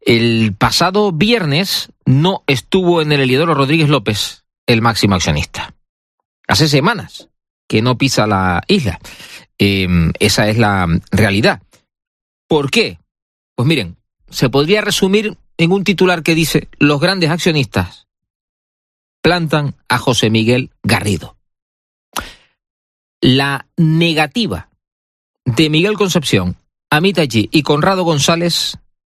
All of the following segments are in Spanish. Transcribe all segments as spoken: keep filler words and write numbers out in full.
El pasado viernes no estuvo en el Heliodoro Rodríguez López, el máximo accionista. Hace semanas que no pisa la isla. Eh, esa es la realidad. ¿Por qué? Pues miren, se podría resumir en un titular que dice: los grandes accionistas plantan a José Miguel Garrido. La negativa de Miguel Concepción, Amit Achi y Conrado González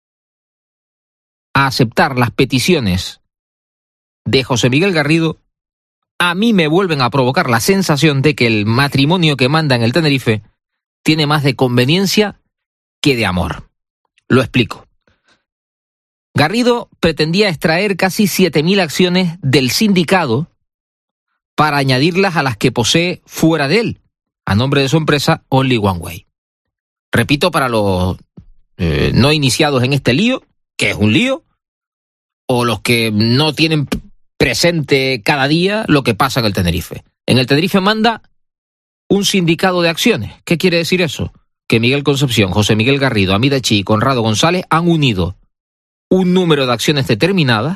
a aceptar las peticiones de José Miguel Garrido, a mí me vuelven a provocar la sensación de que el matrimonio que manda en el Tenerife tiene más de conveniencia que de amor. Lo explico. Garrido pretendía extraer casi siete mil acciones del sindicato para añadirlas a las que posee fuera de él, a nombre de su empresa Only One Way. Repito, para los eh, no iniciados en este lío, que es un lío, o los que no tienen presente cada día lo que pasa en el Tenerife. En el Tenerife manda un sindicato de acciones. ¿Qué quiere decir eso? Que Miguel Concepción, José Miguel Garrido, Amit Achi y Conrado González han unido un número de acciones determinadas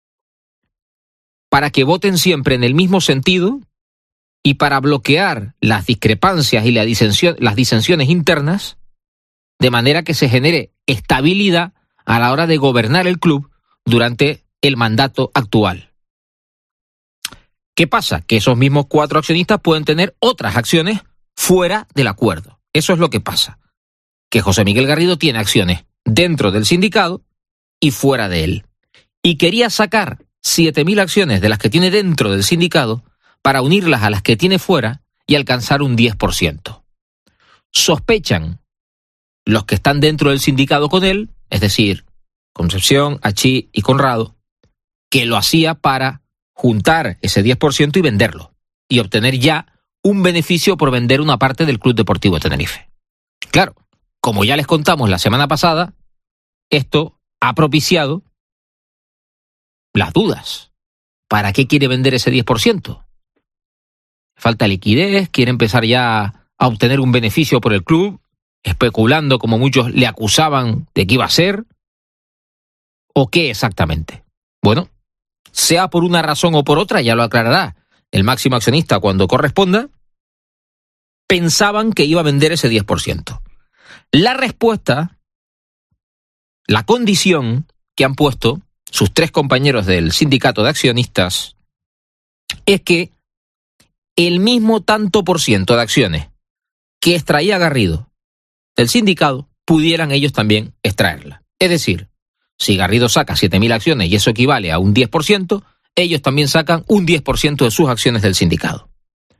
para que voten siempre en el mismo sentido y para bloquear las discrepancias y la disensión, las disensiones internas, de manera que se genere estabilidad a la hora de gobernar el club durante el mandato actual. ¿Qué pasa? Que esos mismos cuatro accionistas pueden tener otras acciones fuera del acuerdo. Eso es lo que pasa. Que José Miguel Garrido tiene acciones dentro del sindicato y fuera de él. Y quería sacar siete mil acciones de las que tiene dentro del sindicato para unirlas a las que tiene fuera y alcanzar un diez por ciento. Sospechan los que están dentro del sindicato con él, es decir, Concepción, Achi y Conrado, que lo hacía para juntar ese diez por ciento y venderlo, y obtener ya un beneficio por vender una parte del Club Deportivo Tenerife. Claro, como ya les contamos la semana pasada, esto ha propiciado las dudas. ¿Para qué quiere vender ese diez por ciento? Falta liquidez, quiere empezar ya a obtener un beneficio por el club, especulando como muchos le acusaban de que iba a ser. ¿O qué exactamente? Bueno, sea por una razón o por otra, ya lo aclarará el máximo accionista cuando corresponda, pensaban que iba a vender ese diez por ciento. La respuesta, la condición que han puesto sus tres compañeros del sindicato de accionistas es que el mismo tanto por ciento de acciones que extraía Garrido del sindicato pudieran ellos también extraerla. Es decir, si Garrido saca siete mil acciones y eso equivale a un diez por ciento, ellos también sacan un diez por ciento de sus acciones del sindicato.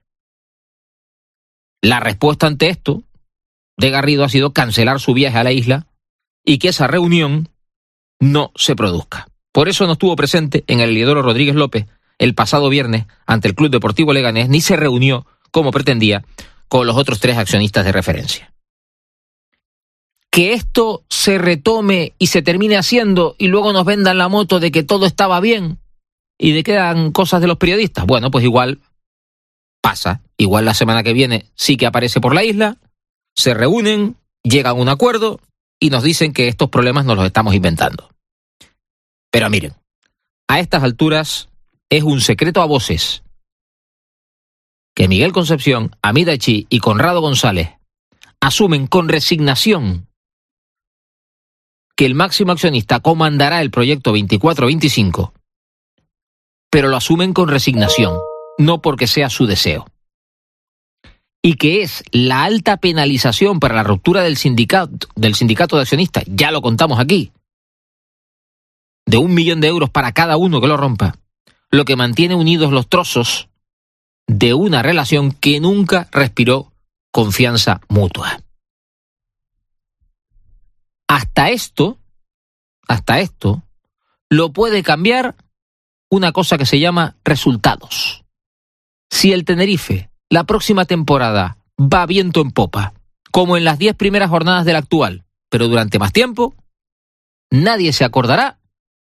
La respuesta ante esto de Garrido ha sido cancelar su viaje a la isla y que esa reunión no se produzca. Por eso no estuvo presente en el Heliodoro Rodríguez López el pasado viernes ante el Club Deportivo Leganés, ni se reunió, como pretendía, con los otros tres accionistas de referencia. Que esto se retome y se termine haciendo y luego nos vendan la moto de que todo estaba bien y de que eran cosas de los periodistas. Bueno, pues igual pasa. Igual la semana que viene sí que aparece por la isla, se reúnen, llegan a un acuerdo y nos dicen que estos problemas nos los estamos inventando. Pero miren, a estas alturas es un secreto a voces que Miguel Concepción, Amit Achi y Conrado González asumen con resignación que el máximo accionista comandará el proyecto veinticuatro veinticinco, pero lo asumen con resignación, no porque sea su deseo. Y que es la alta penalización para la ruptura del sindicato, del sindicato de accionistas, ya lo contamos aquí, de un millón de euros para cada uno que lo rompa, lo que mantiene unidos los trozos de una relación que nunca respiró confianza mutua. Hasta esto, hasta esto, lo puede cambiar una cosa que se llama resultados. Si el Tenerife la próxima temporada va viento en popa, como en las diez primeras jornadas del actual, pero durante más tiempo, nadie se acordará.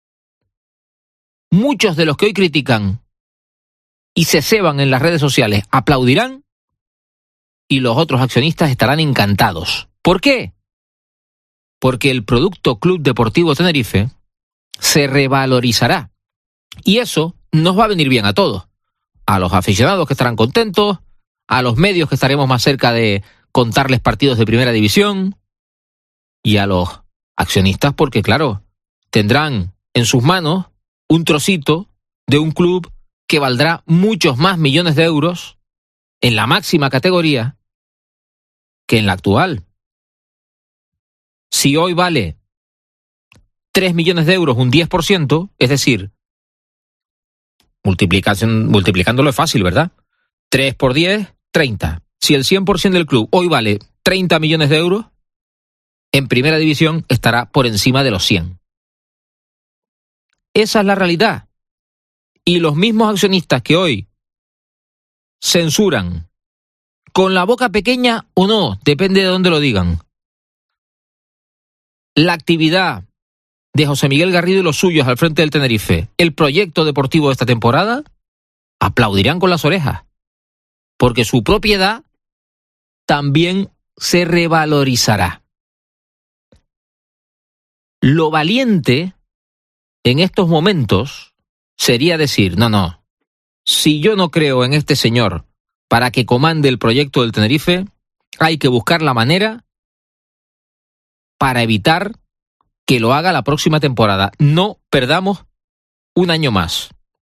Muchos de los que hoy critican y se ceban en las redes sociales aplaudirán y los otros accionistas estarán encantados. ¿Por qué? porque el producto Club Deportivo Tenerife se revalorizará. Y eso nos va a venir bien a todos. A los aficionados que estarán contentos, a los medios que estaremos más cerca de contarles partidos de primera división, y a los accionistas porque, claro, tendrán en sus manos un trocito de un club que valdrá muchos más millones de euros en la máxima categoría que en la actual. Si hoy vale tres millones de euros un diez por ciento, es decir, multiplicación, multiplicándolo es fácil, ¿verdad? tres por diez, treinta. Si el cien por ciento del club hoy vale treinta millones de euros, en primera división estará por encima de los cien. Esa es la realidad. Y los mismos accionistas que hoy censuran, con la boca pequeña o no, depende de dónde lo digan, la actividad de José Miguel Garrido y los suyos al frente del Tenerife, el proyecto deportivo de esta temporada, aplaudirán con las orejas, porque su propiedad también se revalorizará. Lo valiente en estos momentos sería decir, no, no, si yo no creo en este señor para que comande el proyecto del Tenerife, hay que buscar la manera para evitar que lo haga la próxima temporada. No perdamos un año más.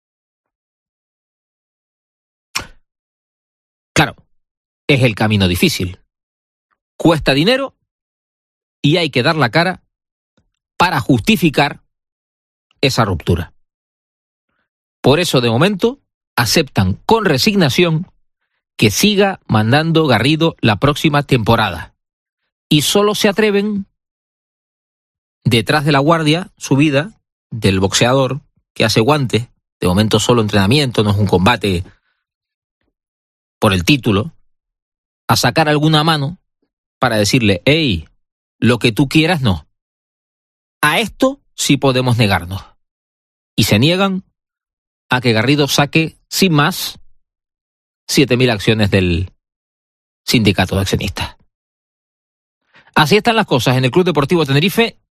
Claro, es el camino difícil. Cuesta dinero y hay que dar la cara para justificar esa ruptura. Por eso, de momento, aceptan con resignación que siga mandando Garrido la próxima temporada. Y solo se atreven, detrás de la guardia subida del boxeador que hace guantes, de momento solo entrenamiento, no es un combate por el título, a sacar alguna mano para decirle, hey, lo que tú quieras no. A esto sí podemos negarnos. Y se niegan a que Garrido saque, sin más, siete mil acciones del sindicato de accionistas. Así están las cosas en el Club Deportivo Tenerife